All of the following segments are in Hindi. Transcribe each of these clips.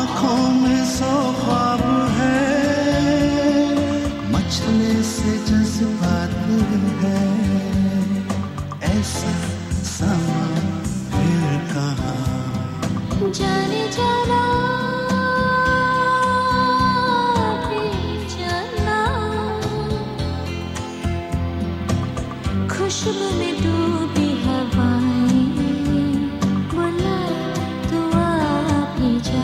आँखों में सो ख्वाब है, मचलने से जज्बात है, ऐसा समा फिर कहाँ जाने जाना फिर जाना, खुशबू में डूबी हवाएं बुलाए तू आ भी जा।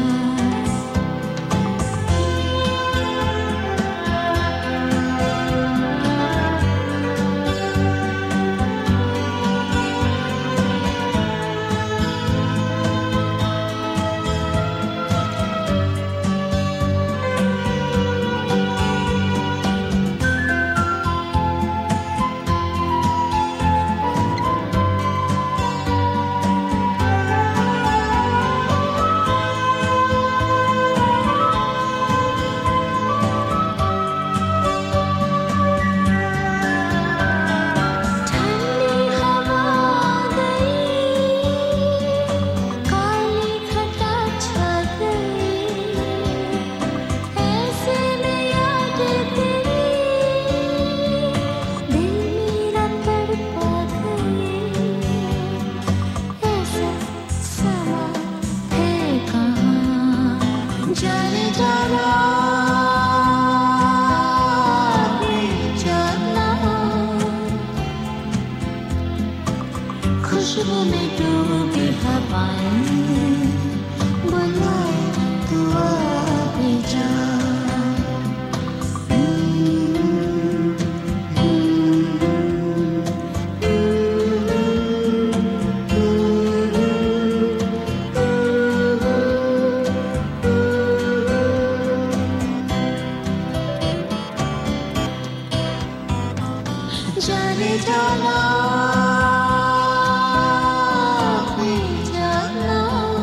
जाने जाना फिर जाना, खुशबू में डूबी हवाएं बुलाए तू आ भी जा। जाने जाना फिर जाना,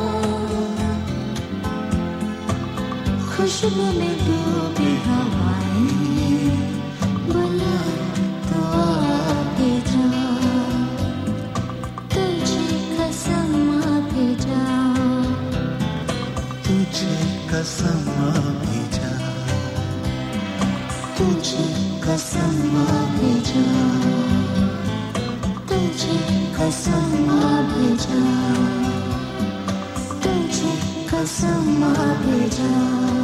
खुशबू में डूबी हवाएं बुलाए तो आ भी जा। तुझे कसम आ भी जा, तुझे कसम आ भी जा, तुझे कसम आ भी जा, तुझे कसम आ भी जा, तुझे कसम आ भी जा।